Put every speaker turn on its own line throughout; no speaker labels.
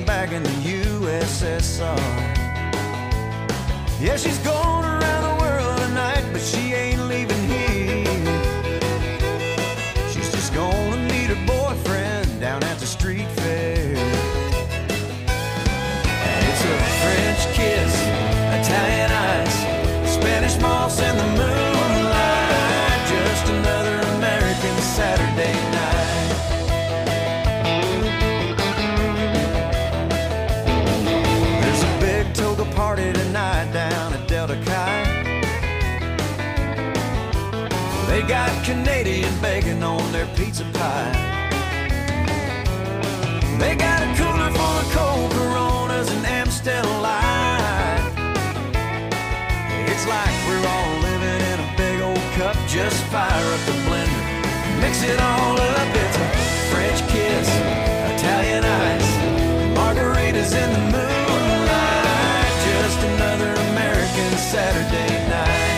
back in the USSR. Yeah, she's going around the world tonight, but she ain't leaving here. She's just gonna meet her boyfriend down at the street fair. And it's a French kiss, Italian ice, Spanish moss and the moonlight, just another American Saturday night. There's a big toga party tonight down at Delta Chi. They got Canadian bacon on their pizza pie. They got a cooler full of cold Coronas and Amstel Light. It's like we're all living in a big old cup. Just fire up the blender, mix it all up. It's a French kiss, Italian ice, margaritas in the moonlight, just another American Saturday night.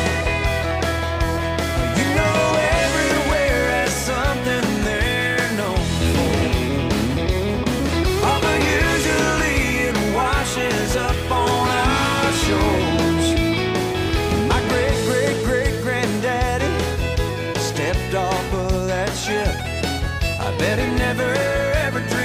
You know everywhere has something they're known for, although usually it washes up on our shores. My great-great-great-granddaddy stepped off of that ship. I bet he never ever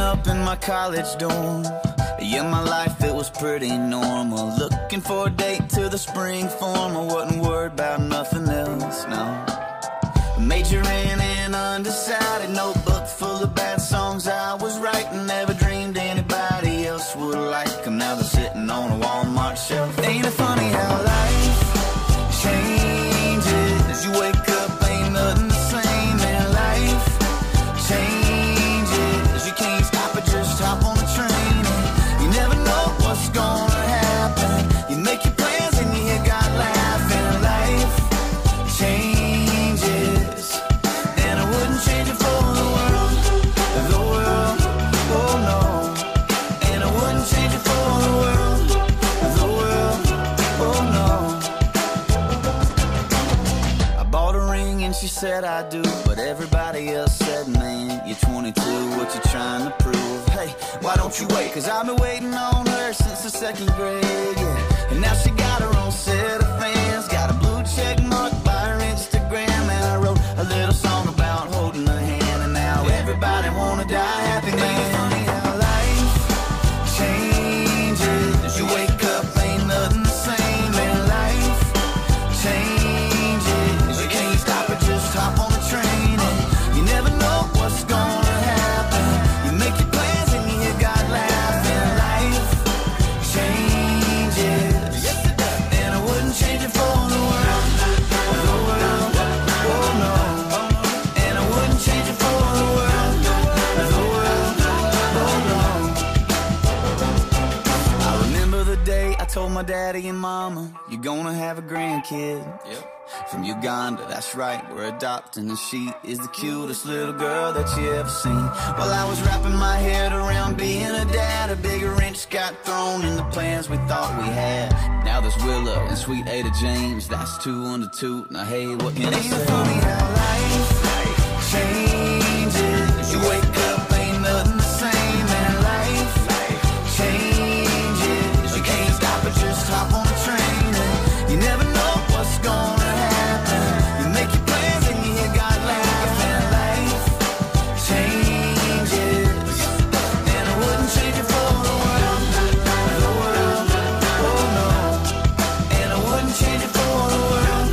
up in my college dorm. Yeah, my life, it was pretty normal. Looking for a date to the spring form. I wasn't worried about nothing else, no. Majoring in undecided, notebook full of bad songs I was writing. Never dreamed anybody else would like them. Now they're sitting on a Walmart shelf. Ain't it funny how life changes? You wake up, ain't nothing the same. And life changes. You can't stop it, just hop on the train. And you never know what's gonna happen. You make your plans and you hear God laughing. Life changes, and I wouldn't change it for the world, oh no. And I wouldn't change it for the world, oh no. I bought a ring and she said I do, but everybody else said, man, you're 22, what you trying to prove? Hey, why don't you wait? Cause I've been waiting on her since the second grade, yeah. And now she got her own set of fans, got a blue check mark by her Instagram. And I wrote a little song about holding her hand, and now everybody wanna die happy, man. Funny how life changes. You wake up, ain't nothing the same. And life changes. You can't stop it, just hop on the train. And you never know what's gonna happen. You make your plans and you hear God laughing. Life changes, and I wouldn't change it for the world, oh no. And I wouldn't change it for the world, oh no. I remember the day I told my daddy and mama, you're gonna have a grandkid. Yep. From Uganda, that's right, we're adopting, and she is the cutest little girl that you ever seen. While I was wrapping my head around being a dad, a big wrench got thrown in the plans we thought we had. Now there's Willow and sweet Ada James, that's 2 under 2. Now hey, what can I say? Ain't it funny how life changes? You wake up, ain't nothing the same. And life changes. You can't stop it, just hop on the train. And you never know what's gonna happen. You make your plans and you hear God laughing. Life changes, and I wouldn't change it for the world, oh no. And I wouldn't change it for the world,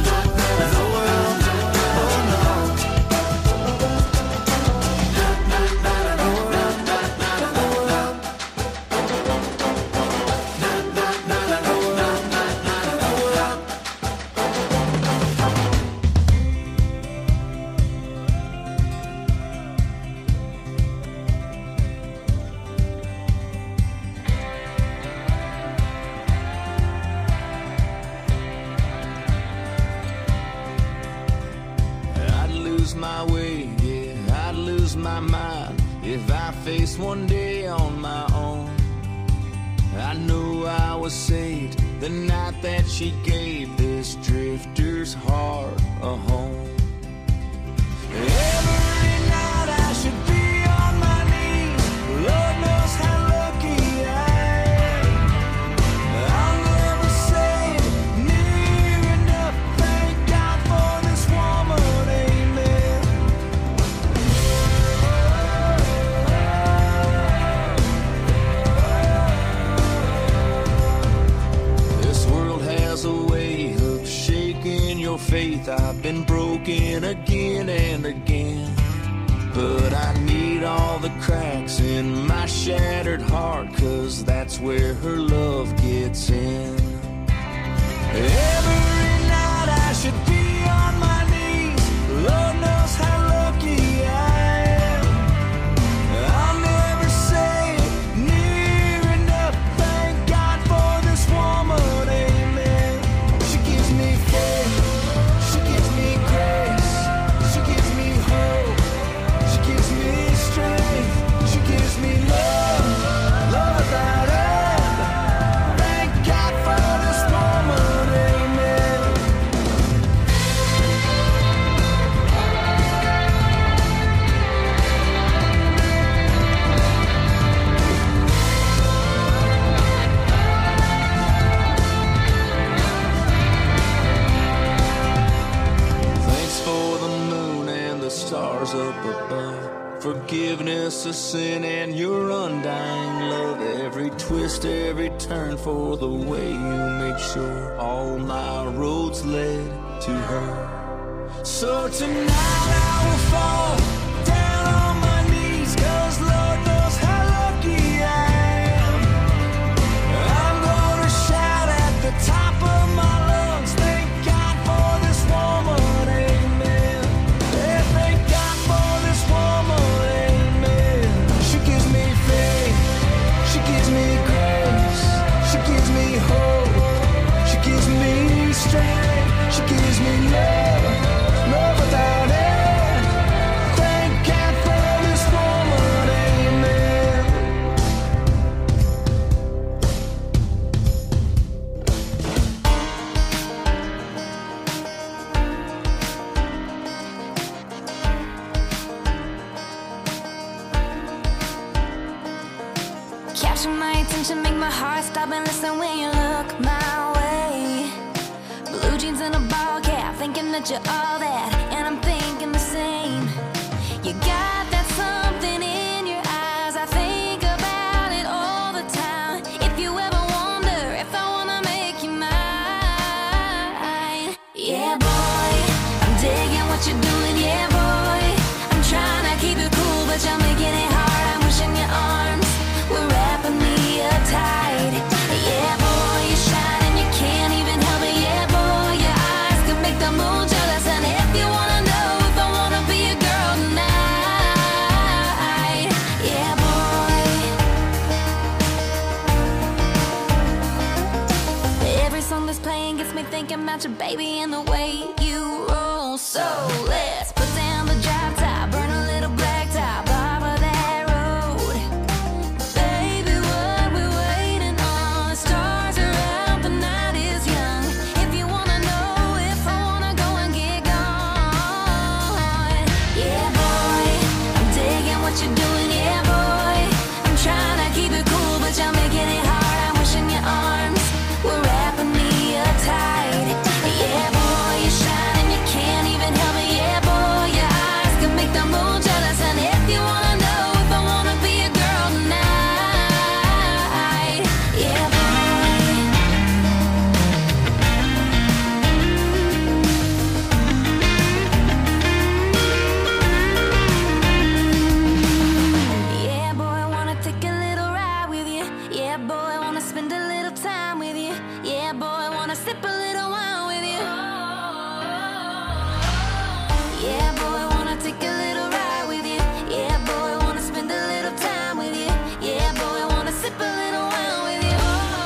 oh no.
I'd lose my way, yeah, I'd lose my mind if I faced one day on my own. I knew I was saved the night that she gave this drifter's heart a home. Every night I should be on my knees, Lord knows how lucky I am. I'll never say it near enough, thank God for this woman, amen. This world has a way of shaking your faith. I've been broken again and again, but I need all the cracks in my shattered heart, 'cause that's where her love gets in. Every night I should be on my knees, Lord knows how lucky I am. I'll never say it near enough, thank God for this woman, amen. She gives me faith, she gives me grace, she gives me hope, she gives me strength, she gives me love, love without end. Thank God.
just a sin and your undying love. Every twist, every turn for the way you made sure all my roads led to her. So tonight I will fall down on my knees, 'cause Lord knows how lucky I am. I'm gonna shout at the top of my lungs, thank God for this woman, amen. Yeah, thank God for this woman, amen. She gives me faith, she gives me grace, she gives me hope, she gives me strength, she gives me love, love without end. Thank God for this woman, amen.
Capture my attention, make my heart stop and listen when you look my way. Blue jeans and a ball cap, thinking that you're all that, and I'm thinking the same. You got that something in your eyes, I think about it all the time. If you ever wonder if I wanna make you mine, yeah boy, I'm digging what you're doing, yeah boy. I'm trying to keep it cool, but you're making it hard. I'm wishing your arms were wrapping me up tight. Yeah boy, you shine and you can't even help it. Yeah boy, your eyes can make the moon jealous. And if you wanna know if I wanna be a girl tonight, yeah boy. Every song that's playing gets me thinking about your baby and the way you roll. So let's put down the drop top, burn a little black top off of that road. Baby, what we waiting on? The stars are out, the night is young. If you wanna know if I wanna go and get gone, yeah boy, I'm digging what you're doing, yeah boy. I'm trying to keep it cool, but you're making it hard. I'm wishing your arms were wrapping me up tight. Yeah boy, you shine and you can't even help it. Yeah boy, your eyes can make the moon jealous. And if you wanna know if I wanna be a girl tonight, yeah boy. Yeah boy, I wanna take a little ride with you. Yeah boy, I wanna spend a little time with you. Yeah boy, I wanna sip a little wine with you. Yeah boy, I wanna take a little ride with you. Yeah boy, I wanna spend a little time with you. Yeah boy, I wanna sip a little wine with you.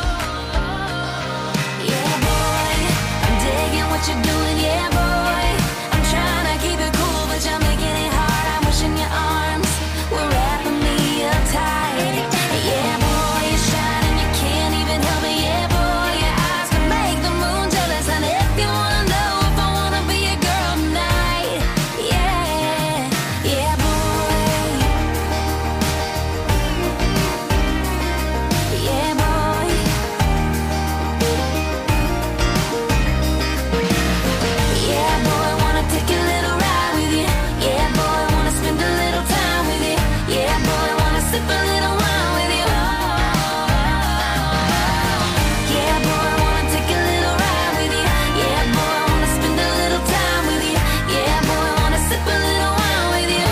Yeah boy, I'm digging what you're doing. Yeah boy, I'm trying to keep it cool, but you're making it hard. I'm wishing your arms were wrapping me up tight. Yeah boy, you shine and you can't even help it. Yeah boy, your eyes can make the moon jealous. And if you wanna know if I wanna be a girl tonight, yeah, yeah boy, yeah boy. Yeah boy, I wanna take a little ride with you. Yeah boy, I wanna spend a little time with you. Yeah boy, I wanna sip a little wine with you. Yeah boy, I wanna take a little ride with you. Yeah boy, I wanna spend a little time with you. Yeah boy, I wanna sip a little wine with you.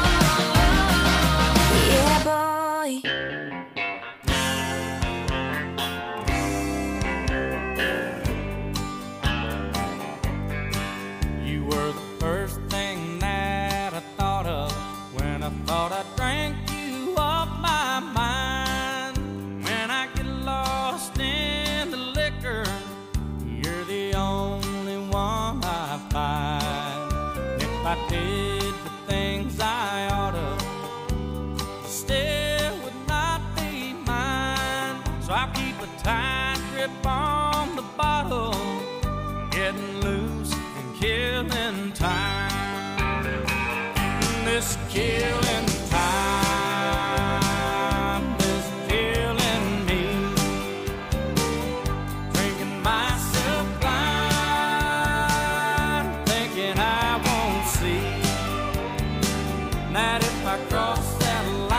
Yeah boy.
You were the first thing that I thought of when I thought I drank you off my mind. When I get lost in the liquor, you're the only one I find. If I did the things I ought to, still would not be mine. So I keep a tight grip on the bottle, getting loose and killing time. This killing time is killing me. Drinking myself blind, thinking I won't see that if I cross that line,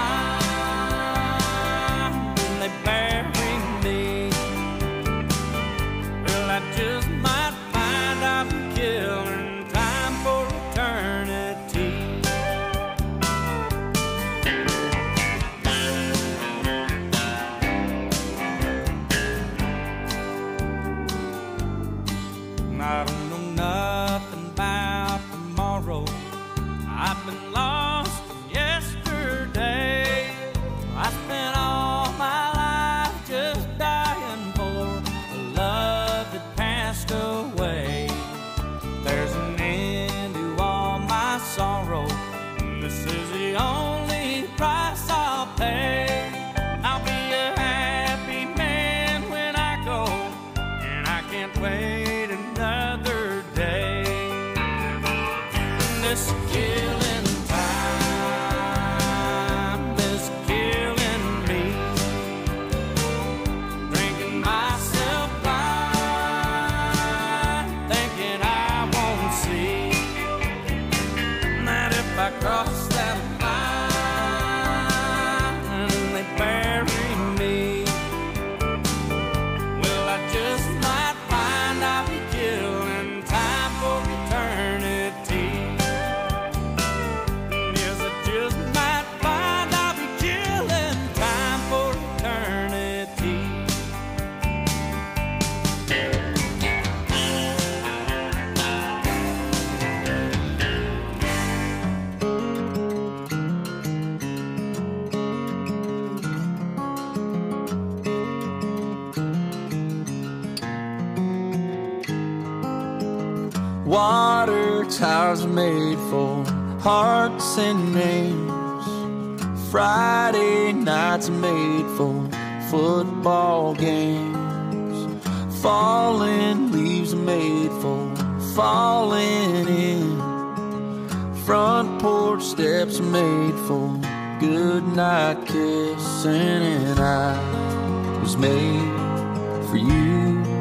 Water towers are made for hearts and names. Friday nights are made for football games. Falling leaves are made for falling in. Front porch steps are made for goodnight kissing. And I was made for you.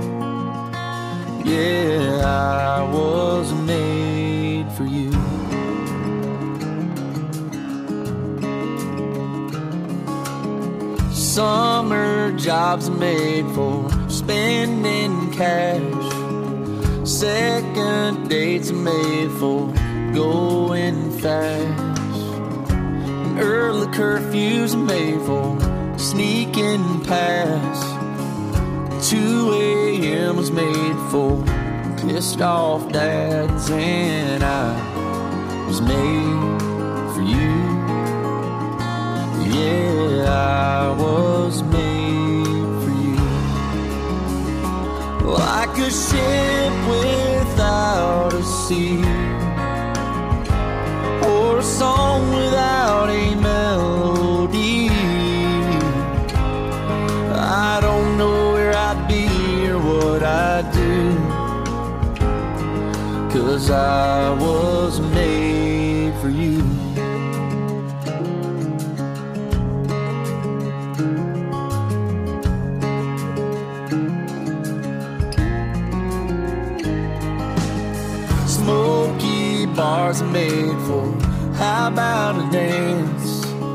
Yeah, I was made for you. Summer jobs are made for spending cash. Second dates are made for going fast. And early curfews are made for sneaking past. 2 a.m. was made for pissed off dads. And I was made for you. Yeah, I was made for you. Like a ship without a sea, or a song without a melody. I don't know where I'd be or what I'd do, 'cause I was made for you. Smoky bars are made for how about a dance.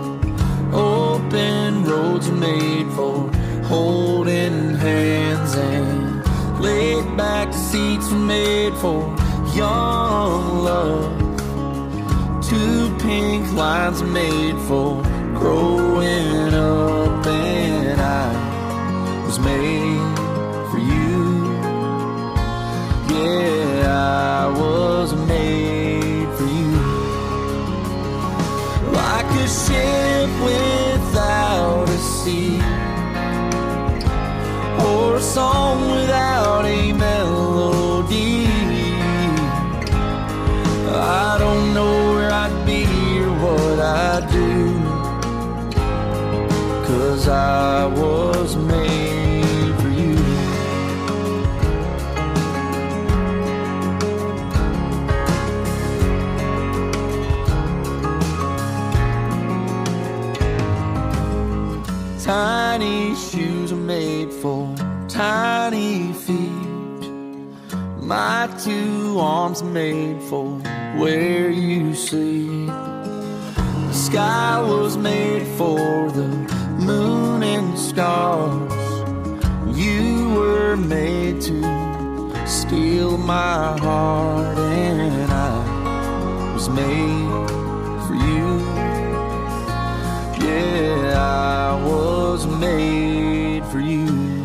Open roads are made for holding hands. And laid back seats are made for young love. 2 pink lines are made for growing up. And I was made for you. Yeah, I was made for you. Like a ship without a sea, or a song without a melody. I don't know where I'd be or what I'd do, 'cause I was made for you. Tiny shoes are made for tiny feet. My 2 arms are made for where you sleep. The sky was made for the moon and stars. You were made to steal my heart. And I was made for you. Yeah, I was made for you.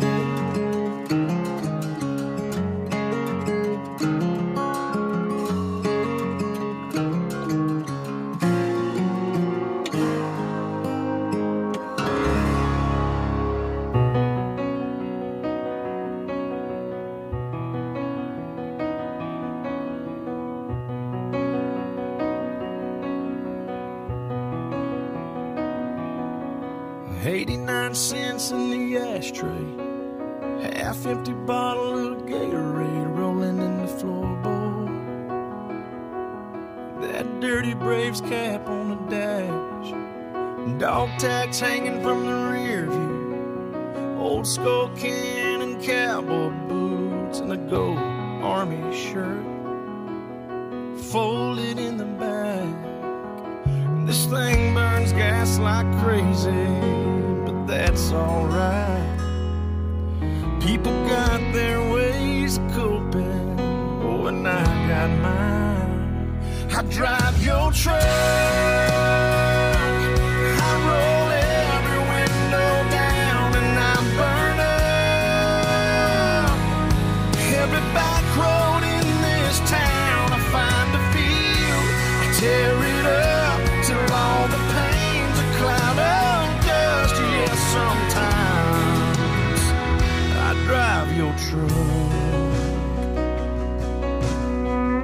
$0.89 in the ashtray, half-empty bottle of Gatorade rolling in the floorboard. That dirty Braves cap on the dash, dog tags hanging from the rear view, old skull can and cowboy boots, and a gold army shirt folded in the back. This thing burns gas like crazy, but that's alright. People got their ways of coping, oh, and I got mine. I drive your truck, I roll every window down, and I burn up every back road in this town. I find a field, I tear it up till all the pain's a cloud of dust. Yeah, sometimes I drive your truck.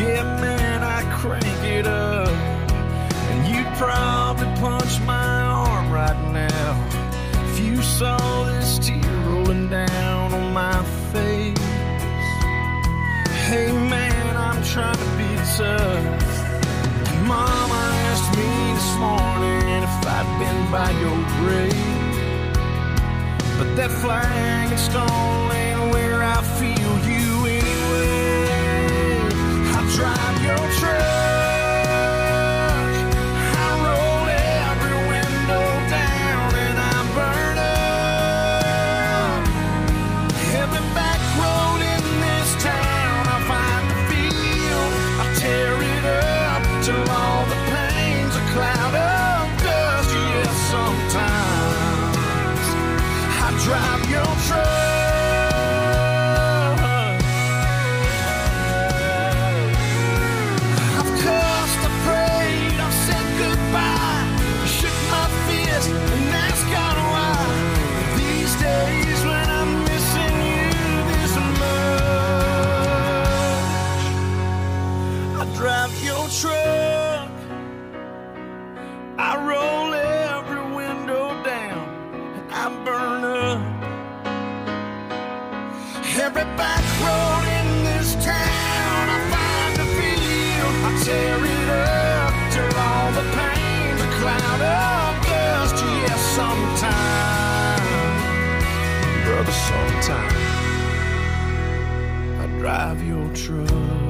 Yeah, man, I crank it up, and you'd probably punch my arm right now if you saw this tear rolling down on my face. Hey man, I'm trying to be tough. Mama asked me this morning if I'd been by your grave, but that flag and stone ain't where I feel you anyway. I drive your truck, I roll every window down, and I burn up every back road in this town. I find the field, I tear it up till all the pain's a cloud of dust. Yeah, sometimes I drive your truck. I've cussed, I prayed, I've said goodbye, shook my fist and asked God why. These days when I'm missing you this much, I drive your truck, I roll every window down, and I burn up every back road in this town. I find a field, I tear it up till all the pain's a cloud of dust. Yeah, sometime, brother, sometime I drive your truck.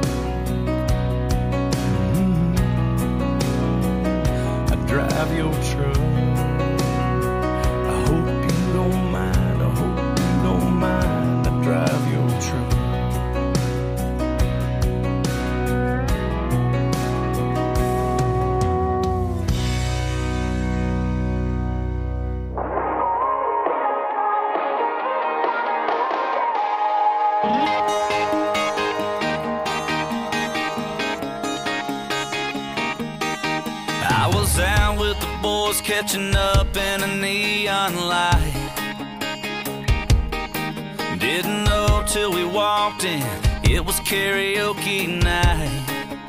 Drive your truck. I hope you don't mind, I hope you don't mind. I drive your truck. I was out with the boys catching up in a neon light. Didn't know till we walked in, it was karaoke night.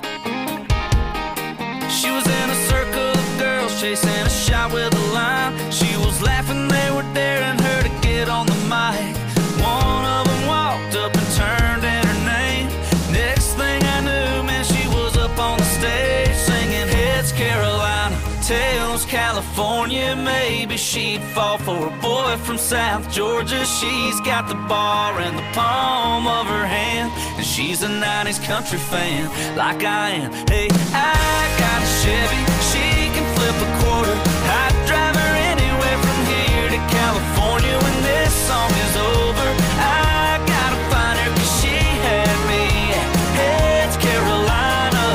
She was in a circle of girls chasing a shot with a line. She was laughing, they were daring her to get on the mic. One of them walked up and turned in her name. Next thing I knew, man, she was up on the stage singing Heads Carolina, Tails California. Maybe she'd fall for a boy from South Georgia. She's got the bar in the palm of her hand, and she's a 90s country fan like I am. Hey, I got a Chevy, she can flip a quarter. I'd drive her anywhere from here to California. When this song is over, I gotta find her, 'cause she had me at Heads Carolina.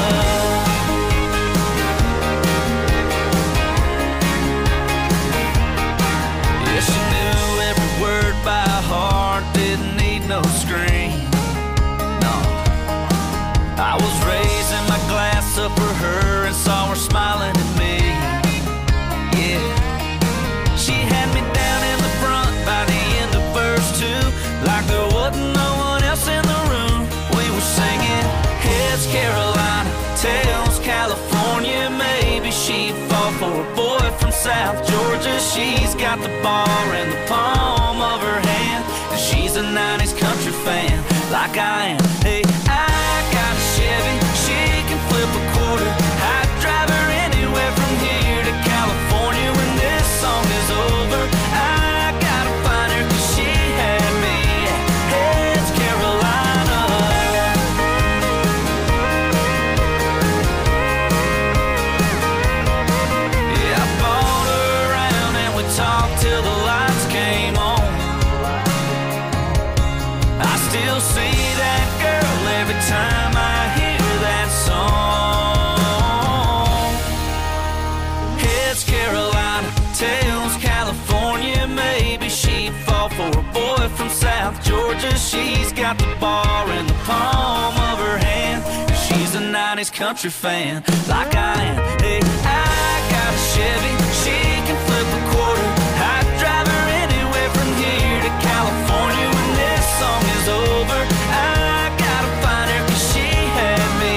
Yeah, she knew every word by heart, didn't need no screen. No, I was raising my glass up for her and saw her smiling at me. Yeah, she had me down in the front by the end of verse 2, like there wasn't no one else in the room. We were singing Heads Carolina, Tails California. Maybe she'd fall for a boy from South Georgia. She's got the bar in the palm of her hand, and she's a 90s country fan like I am. Hey, I got a Chevy, she can flip a quarter. I'd drive her anywhere from here to California. When this song is over, I gotta find her, 'cause she had me at Heads Carolina. Yeah, I bought her around and we talked till the lights came on. I still see that girl every time I hear that song. Heads Carolina, Tails California. Maybe she'd fall for a boy from South Georgia. She's got the bar in the palm of her hand, and she's a 90s country fan like I am. Hey, I got a Chevy, she can flip a quarter. I'd drive her anywhere from here to California. When this song is over, I gotta find her, 'cause she had me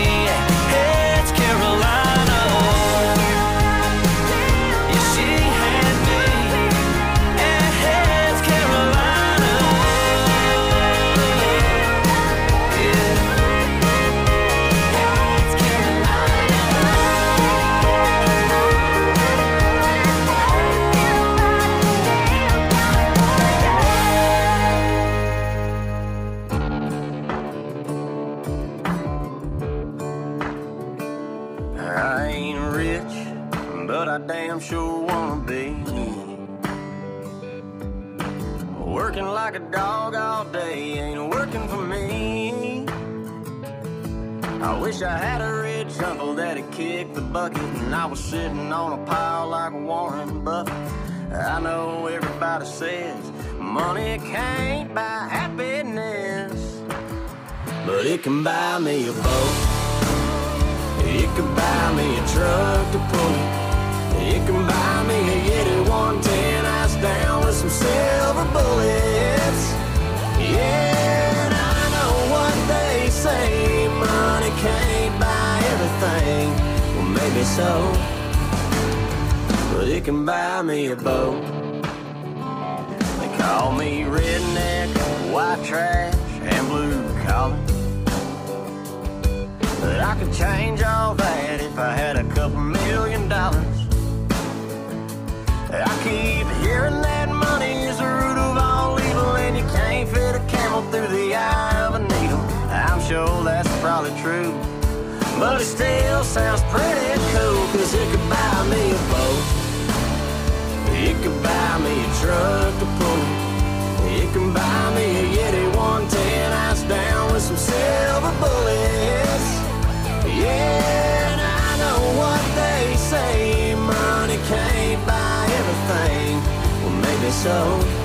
I damn sure wanna be. Working like a dog all day ain't working for me. I wish I had a rich uncle that'd kick the bucket and I was sitting on a pile like Warren Buffett. I know everybody says money can't buy happiness, but it can buy me a boat. It can buy me a truck to pull it. It can buy me a Yeti 110 ice down with some silver bullets. Yeah, and I know what they say, money can't buy everything. Well, maybe so, but it can buy me a boat. They call me redneck, white trash, and blue collar, but I could change all that if I had a couple $1 million. I keep hearing that money is the root of all evil, and you can't fit a camel through the eye of a needle. I'm sure that's probably true, but it still sounds pretty cool, 'cause it could buy me a boat. It could buy me a truck to pull it. It can buy me a Yeti 110 ice down with some silver bullets. Yeah, and I know what they say, money can't buy everything. Well, maybe so,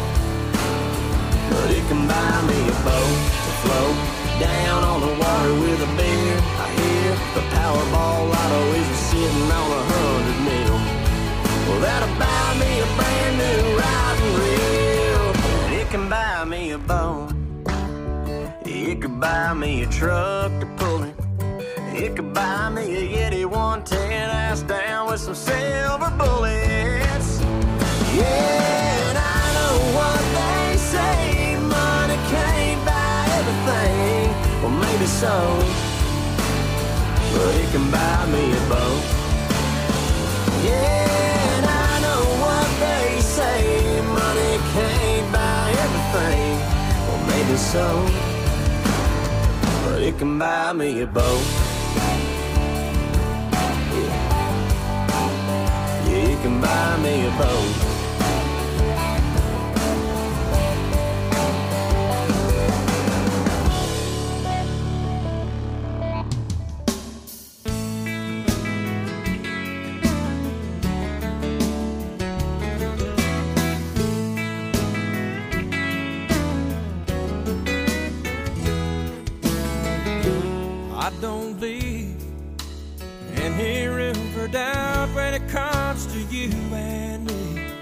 but it can buy me a boat to float down on the water with a beer. I hear the Powerball lotto is sitting on 100 mil. Well, that'll buy me a brand new riding reel. And it can buy me a boat. It could buy me a truck to pull it. It could buy me a Yeti 110 ass down with some silver bullets. Yeah, and I know what they say, money can't buy everything. Well, maybe so, but it can buy me a boat. Yeah, and I know what they say, money can't buy everything. Well, maybe so, but it can buy me a boat. Yeah, it can buy me a boat.
I don't leave any room for doubt when it comes to you and me.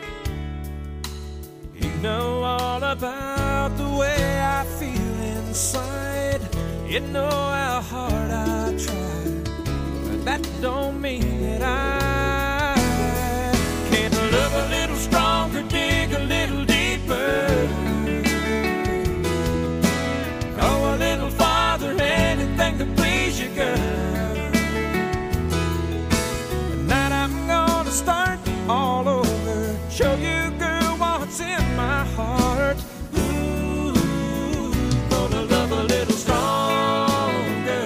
You know all about the way I feel inside. You know how hard I try, but that don't mean that I can't love a little stronger, dig a little deeper, go a little farther, anything to please you, girl. Tonight I'm gonna start all over, show you, girl, what's in my heart. Ooh, gonna love a little stronger.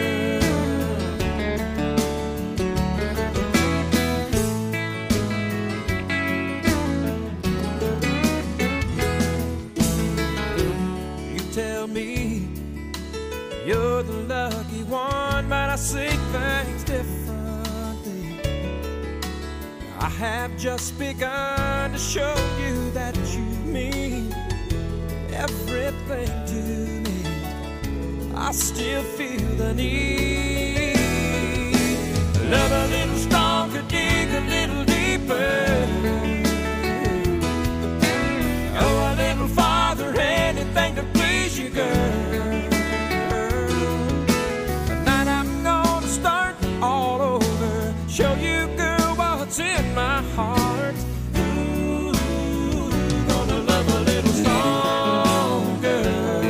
You tell me you're the lucky one, but I see things differently. I have just begun to show you that you mean everything to me. I still feel the need. Love a little stronger, dig a little deeper, go a little farther, anything to please you, girl. All over, show you, girl, what's in my heart. Ooh, gonna love a little stronger.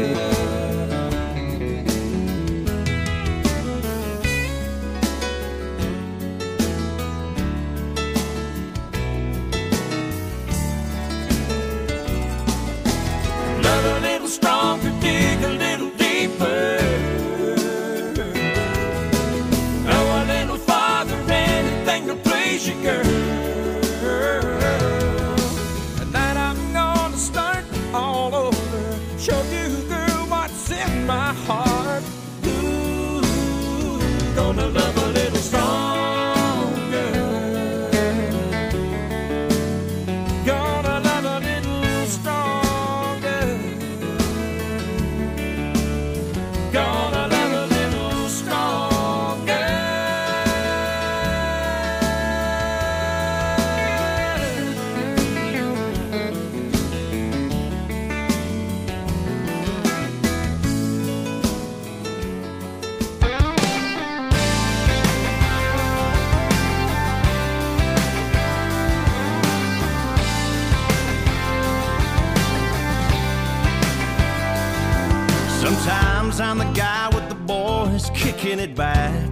Love a little stronger, dig a little deeper, to please you, girl. Gonna love a little stronger. Gonna love a little stronger. Gonna love a little stronger.
Sometimes I'm the guy with the boys kicking it back,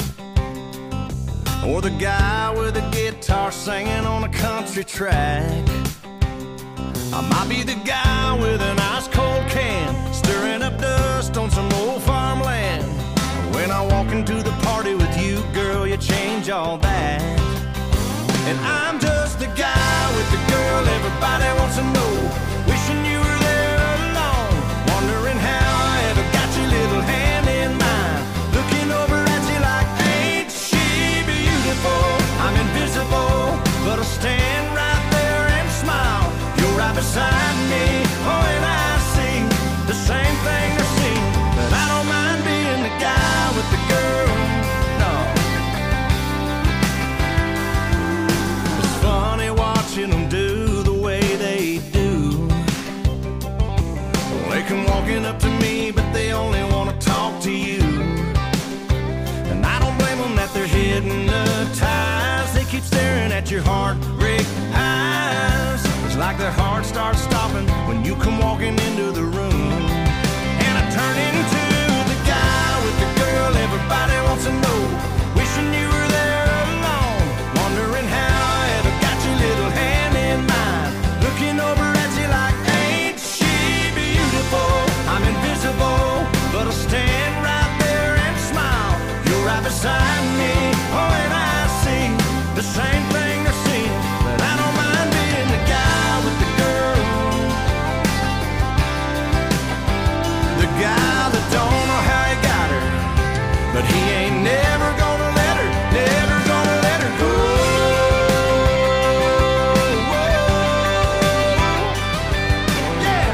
or the guy with a guitar singing on a country track. I might be the guy with an ice cold can stirring up dust on some old farmland. When I walk into the party with you, girl, you change all that. And I'm just the guy with the girl everybody wants to know, wishing you were there alone, wondering how I ever got your little hand in mine, looking over at you like, ain't she beautiful? I'm invisible, but I'll stand right there and smile. You're right beside me, oh, and I see the same thing I see, but I don't mind being the guy with the girl, no. It's funny watching them do the way they do. They come walking up to me, but they only want to talk to you. And I don't blame them that they're hypnotized. They keep staring at your heartbreak eyes. It's like their heart starts stopping when you come walking into the room. And I turn into the guy with the girl everybody wants to know, wishing you were there alone, wondering how I ever got your little hand in mine, looking over at you like, ain't she beautiful? I'm invisible, but I'll stand right there and smile. You're right beside me, oh, and I see the same thing I see, but I don't mind being the guy with the girl, the guy that don't know how he got her, but he ain't never gonna let her, never gonna let her go. Yeah.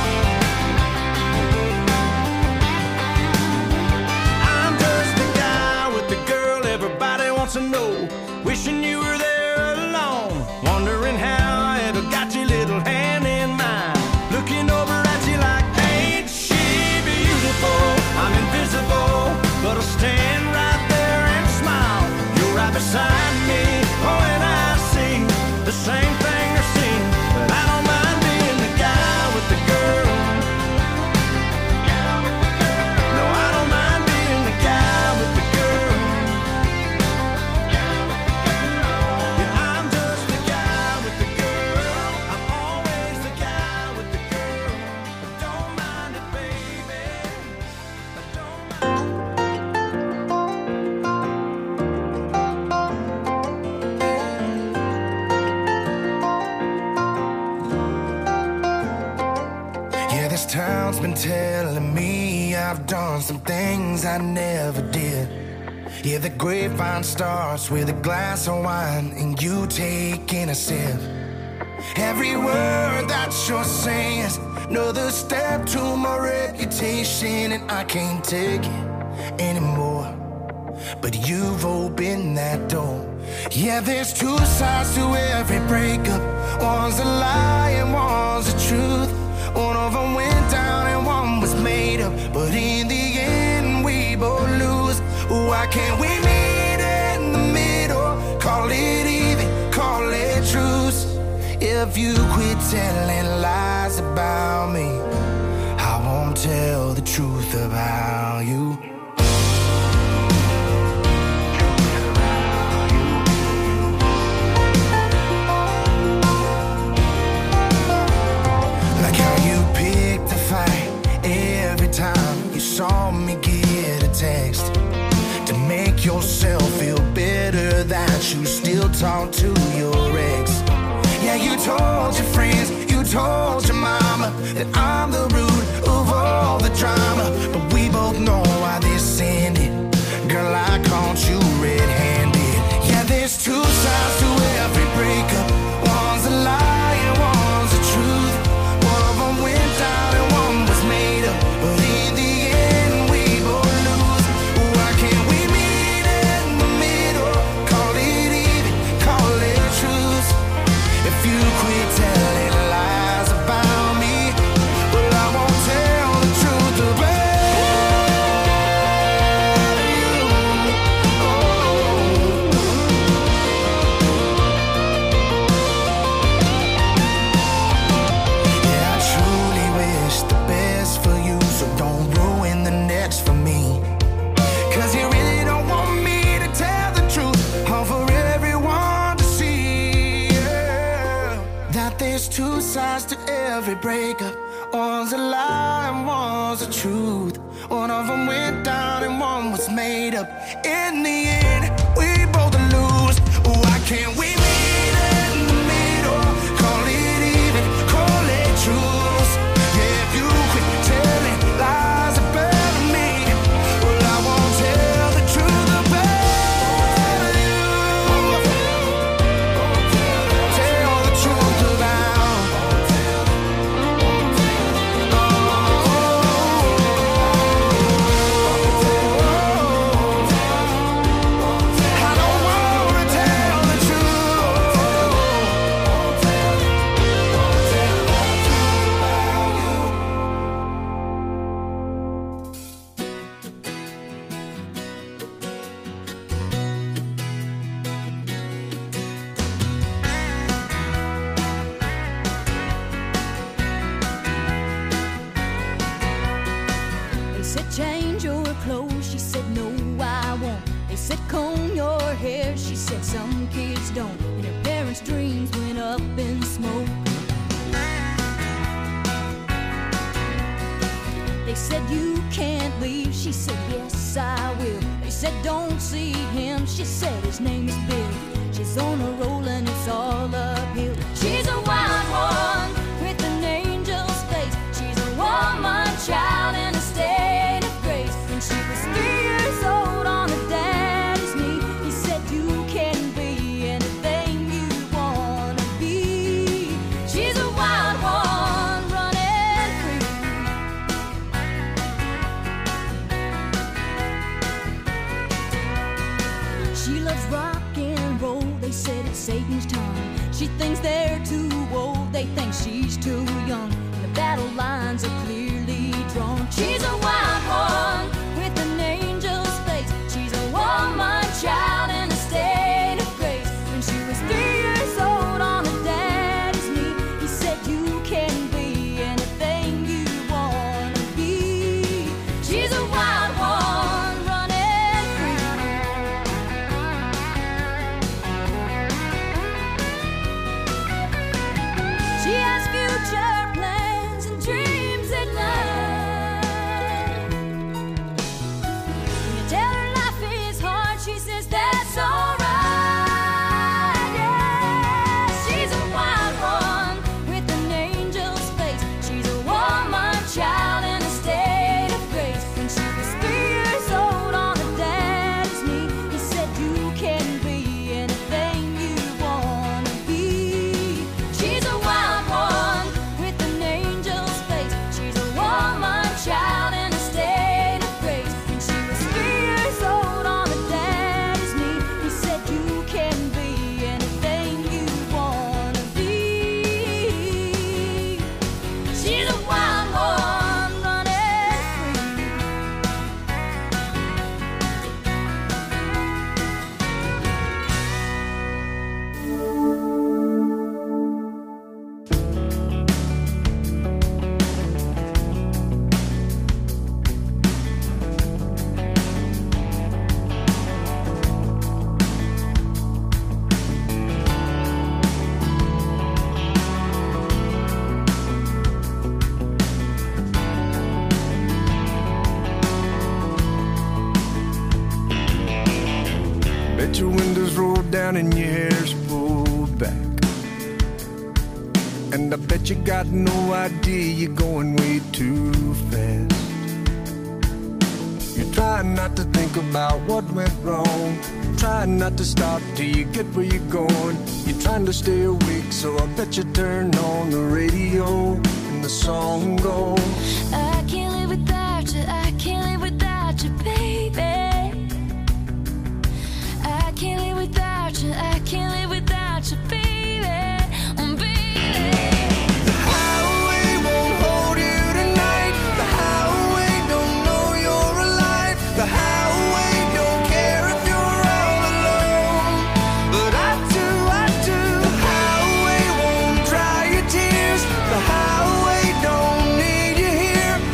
I'm just the guy with the girl everybody wants to know, wishing you were there alone, wondering how I ever got your little hand in mine, looking over at you like, ain't she beautiful? I'm invisible, but I'll stand right there and smile. You're right beside me, oh, and I see the same thing I see, but I don't mind being the guy with the girl. No, I don't mind being the guy with the girl. Yeah, I'm just the guy with the girl. I'm always the guy with the girl. I don't mind it, baby. I don't mind.
Yeah, this town's been telling me I've done some things I never did. Yeah, the grapevine starts with a glass of wine and you taking a sip. Every word that you're saying is another step to my reputation, and I can't take it anymore. But you've opened that door. Yeah, there's two sides to every breakup. One's a lie and one's the truth. One of them went down and one was made up, but in the end we both lose. Why can't we meet in the middle? Call it even, call it truce. If you quit telling lies about me, I won't tell the truth about you. Like how you picked the fight every time you saw me get a text, to make yourself feel better that you still talk to your ex. Yeah, you told your friends, you told your mama that I'm the root of all the drama, but we both know why this ended. Girl, I call to every breakup. One's a lie and one's the truth. One of them went down and one was made up. In the end, we both lose. Why can't we meet in the middle? Call it even, call it truth. Yeah, if you quit telling lies about me, well, I won't tell the truth about you. Tell the truth about. I don't wanna tell the truth.
They said change your clothes, she said no I won't. They said comb your hair, she said some kids don't. And her parents' dreams went up in smoke. They said you can't leave, she said yes I will. They said don't see him, she said his name is Bill. She's on a roll and it's all uphill. She's a wild one with an angel's face. She's a woman child in a state of grace. When she was 3 years old on her daddy's knee, he said you can be anything you wanna be. She's a wild one running free. She loves rock and roll, they said it's Satan's tongue. She thinks they're too old, they think she's too young. And the battle lines are clearly drawn. She's a wild one with an angel's face. She's a woman child in a state of grace. When she was 3 years old on her daddy's knee, he said you can be anything you wanna be. She's a wild one running free. She has future plans and dreams at night. When you tell her life is hard, she says that's alright. Yeah, she's a wild one with an angel's face. She's a woman child in a state of grace. When she was 3 years old on her daddy's knee, he said you can be anything you wanna be. She's a wild one with an angel's face. She's a woman child in a state of grace. When she was 3 years old on her daddy's knee, he said you can be anything you wanna be. She's a wild one running free.
Bet your windows rolled down and your hair's pulled back. And I bet you got no idea you're going way too fast. You're trying not to think about what went wrong. Trying not to stop till you get where you're going. You're trying to stay awake, so I bet you turn on the radio and the song goes.
I can't live without you, I can't live without you, baby. I can't live without you, I can't live without you, baby. Baby.
The highway won't hold you tonight. The highway don't know you're alive. The highway don't care if you're all alone. But I do, I do. The highway won't dry your tears. The highway don't need you here.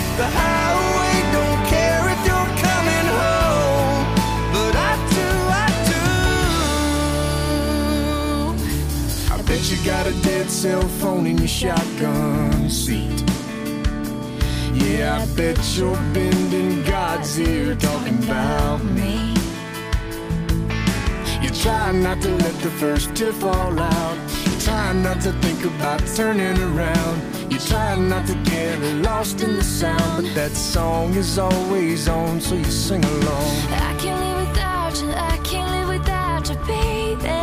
that cell phone in your shotgun seat. Yeah, I bet you're bending God's ear talking about me. You try not to let the first tear fall out. You try not to think about turning around. You try not to get lost in the sound, but that song is always on, so you sing along.
I can't live without you, I can't live without you, baby.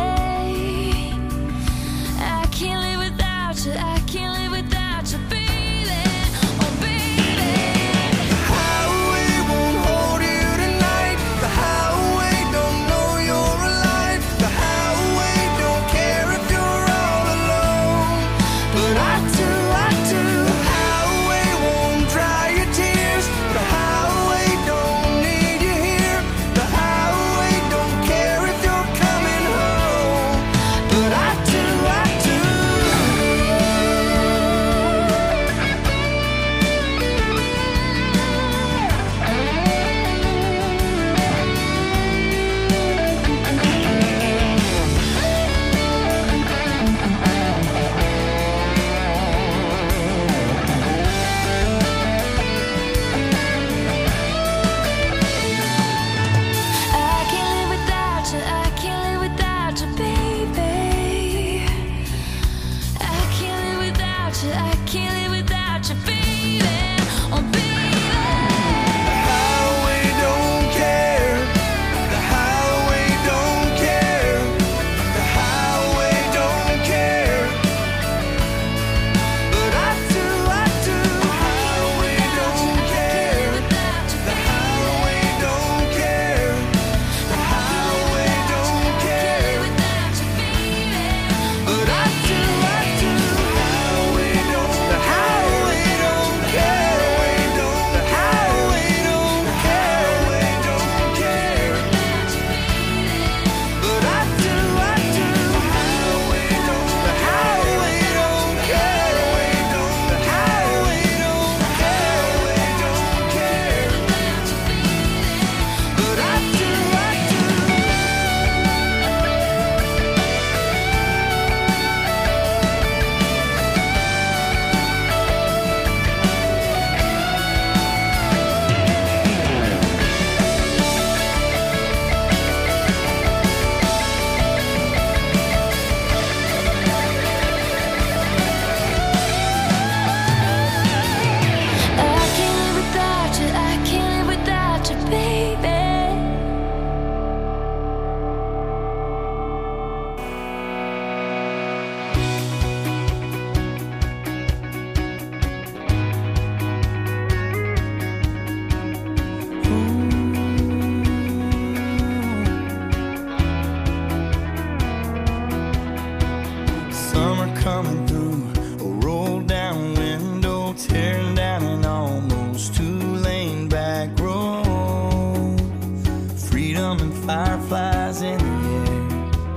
I can't live without you, I can't live without you, baby. Oh, baby.
The highway won't hold you tonight. The highway don't know you're alive. The highway don't care if you're all alone, but I do, I do. The highway won't dry your tears. The highway don't need you here. The highway don't care if you're coming home, but I do, I do.
I can't live without you, I can't live without you, baby. I can't live without you, I can't live without you, baby. Oh, baby.
The highway don't care. The highway don't care. The highway don't care, but I do, I do. The highway don't care. The highway don't care. The highway don't care, but I do, I do. The highway don't care. The highway don't care. Don't care, but I do, I do. The highway don't care. The highway don't care. But I do, I do.
I can't live without you, I can't live without you, baby.
Summer coming through, a roll down window, tearing down an almost two-lane back road. Freedom and fireflies in the air.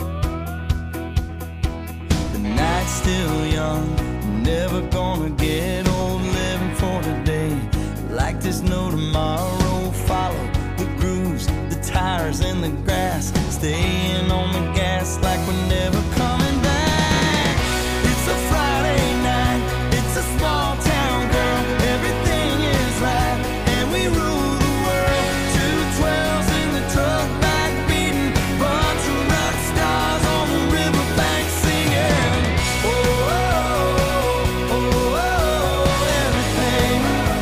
The night's still young, never gonna get old, living for today. Like there's no tomorrow, follow the grooves, the tires in the grass, staying on the gas like we're never coming back. It's a Friday night, it's a small town, girl, everything is right, and we rule the world. 212s in the truck back beating, bunch of rock stars on the riverbank singing. Oh, oh, oh, oh, everything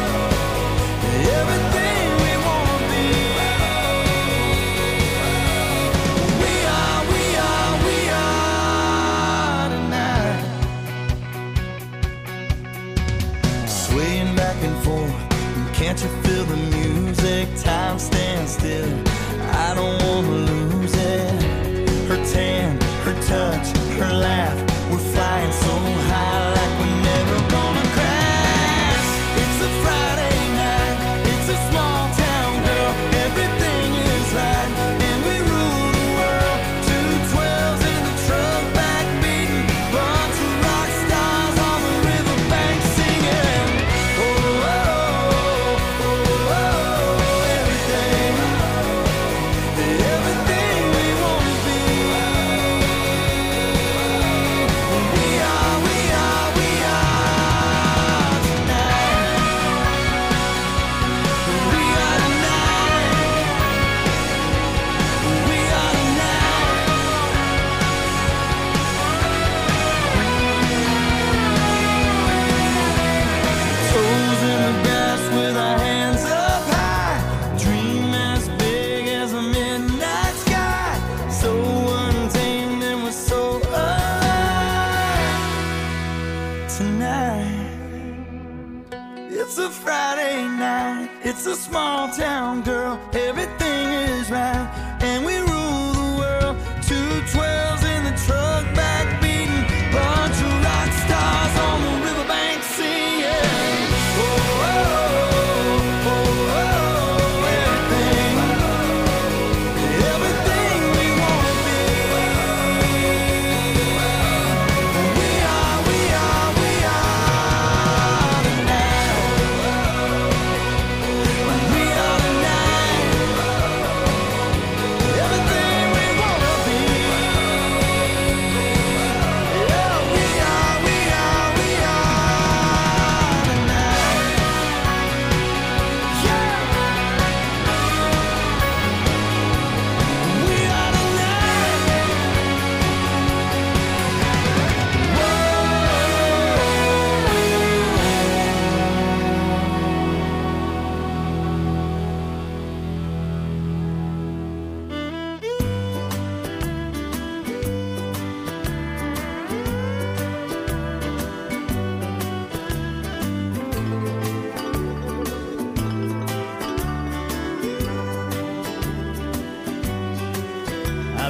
we wanna be. We are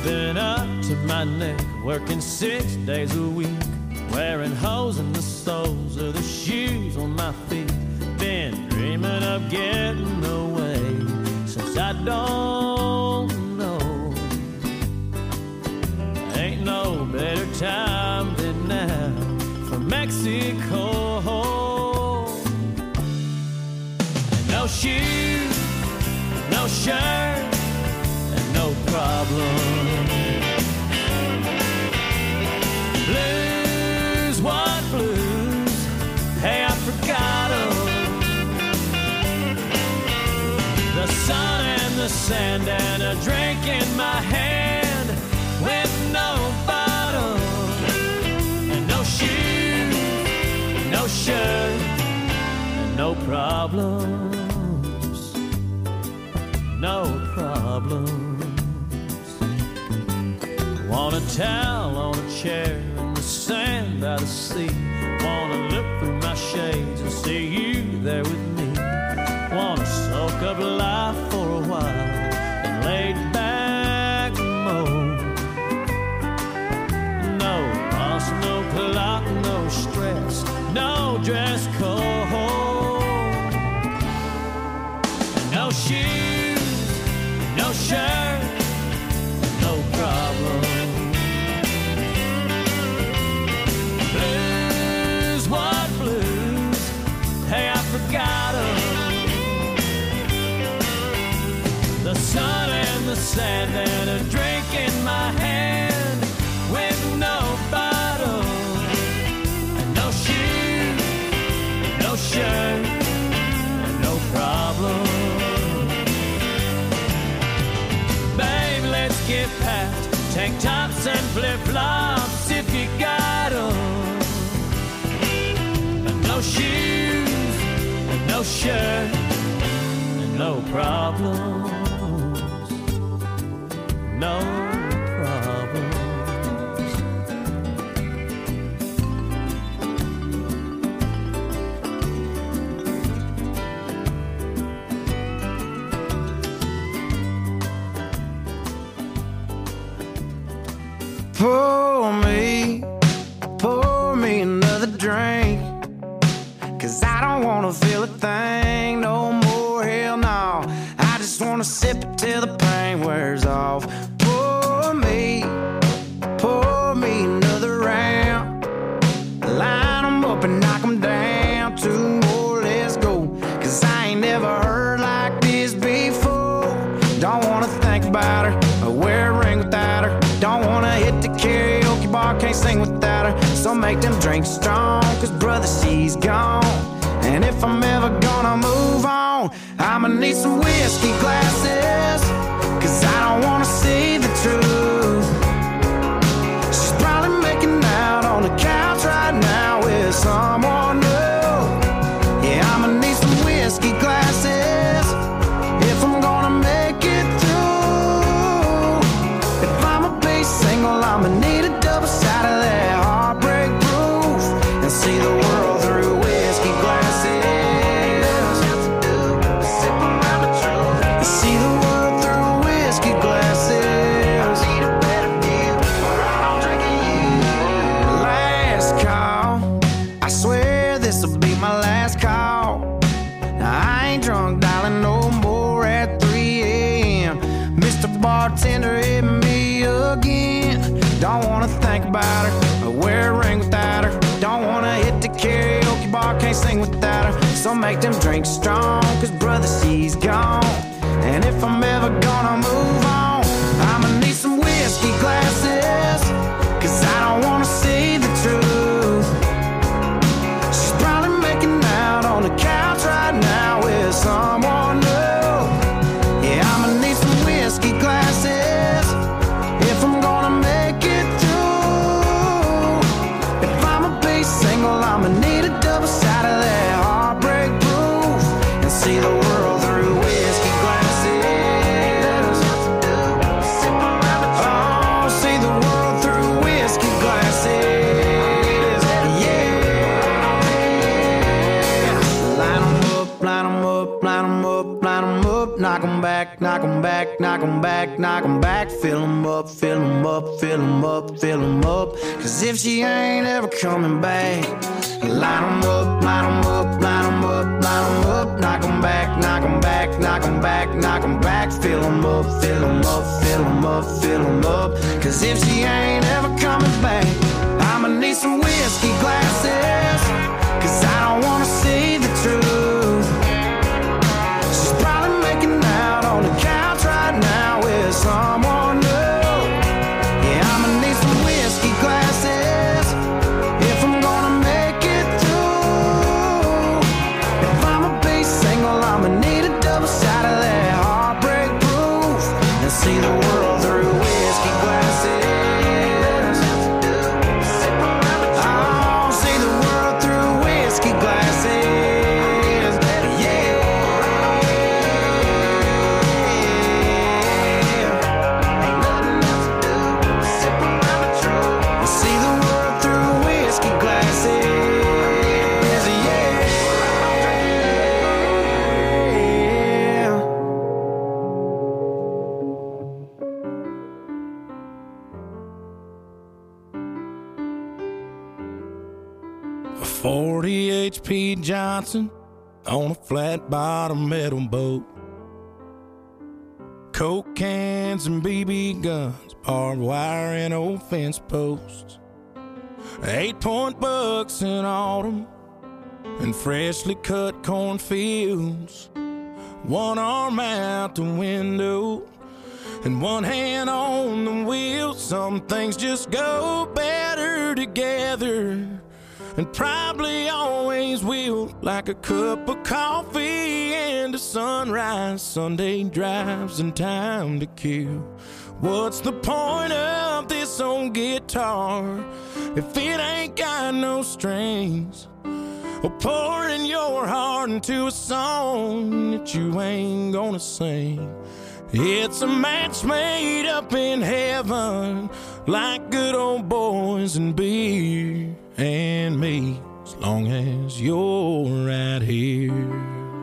been up to my neck, working 6 days a week, wearing holes in the soles of the shoes on my feet. Been dreaming of getting away since I don't know. Ain't no better time than now for Mexico. No shoes, no shirt, and no problem. Blues, what blues? Hey, I forgot 'em. The sun and the sand and a drink in my hand with no bottle. And no shoes, no shirt, and no problems. No problems. Want a towel on a chair in the sand by the sea. Wanna look through my shades and see you there with me. Wanna soak up life for a while and lay back mode. No boss, no clock, no stress, no dress code. No shoes, no shirt, no problem. Blues, what blues? Hey, I forgot 'em. The sun and the sand and a drink in my hand with no bottle. And no shoes, no shirt, no problem. Get packed, tank tops and flip-flops if you got 'em. And no shoes, and no shirt, and no problems. No problems.
Pour me another drink, 'cause I don't wanna feel a thing no more, hell no. I just wanna sip it till the pain wears off. Pour me another round. Line 'em up and knock 'em down. 2 more, let's go, 'cause I ain't never heard like this before. Don't wanna think about her or wear a ring without her. Don't wanna hit the karaoke bar, can't sing without her. So make them drinks strong, 'cause brother, she's gone. And if I'm ever gonna move on, I'ma need some whiskey glasses, 'cause I don't wanna see the truth. She's probably making out on the couch right now with someone new. Yeah, I'ma need some whiskey glasses if I'm gonna make it through. If I'ma be single, I'ma need a double shot of that heartbreak proof and see the world through whiskey glasses. See the world through whiskey glasses. I need a better view, or I'm drinking you. Last call, I swear this'll be my last call. Now I ain't drunk, darling, no more at 3 a.m. Mr. Bartender, hit me again. Don't wanna think about her or wear a ring without her. Don't wanna hit the karaoke bar, can't sing without her. So make them drinks strong, 'cause brother, she's gone. And if I'm ever gonna move on, I'ma need some whiskey glasses, 'cause I don't wanna see the truth. She's probably making out on the couch right now with someone new. Yeah, I'ma need some whiskey glasses if I'm gonna make it through. If I'ma be single, I'ma need a double shot of that heartbreak proof and see the world through whiskey glasses. Oh, see the world through whiskey glasses. Yeah. Line 'em up, line 'em up, line 'em up, line 'em up. Knock 'em back, knock 'em back, knock 'em back
back, knock 'em back, fill 'em up, fill 'em up, fill 'em up, fill 'em up. Cause if she ain't ever coming back, line 'em up, line 'em up, line 'em up, line 'em up. Knock 'em back, knock 'em back, knock 'em back, knock 'em back. Fill 'em up, fill 'em up, fill 'em up, fill 'em up. Cause if she ain't ever coming back, I'ma need some whiskey glasses. Cause I don't wanna see the truth. She's probably making out on the couch right now with someone new. Yeah, I'ma need some whiskey glasses if I'm gonna make it through. If I'ma be single, I'ma need a double shot of that heartbreak proof and see the world through whiskey glasses. Oh, see the world through whiskey glasses.
A 40 HP Johnson on a flat bottom metal boat. Coke cans and BB guns, barbed wire and old fence posts. 8-point bucks in autumn and freshly cut cornfields. One arm out the window and one hand on the wheel. Some things just go better together, and probably always will, like a cup of coffee and a sunrise, Sunday drives and time to kill. What's the point of this old guitar if it ain't got no strings? Or pouring your heart into a song that you ain't gonna sing. It's a match made up in heaven, like good old boys and beer and me, as long as you're right here.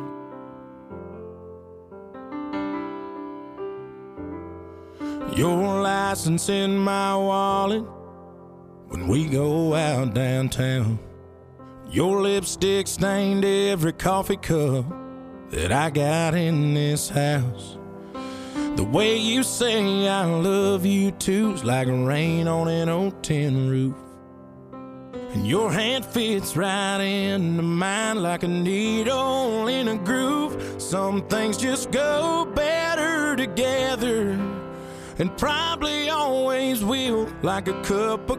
Your license in my wallet when we go out downtown. Your lipstick stained every coffee cup that I got in this house. The way you say I love you too's like rain on an old tin roof. And your hand fits right into mine like a needle in a groove. Some things just go better together, and probably always will, like a cup of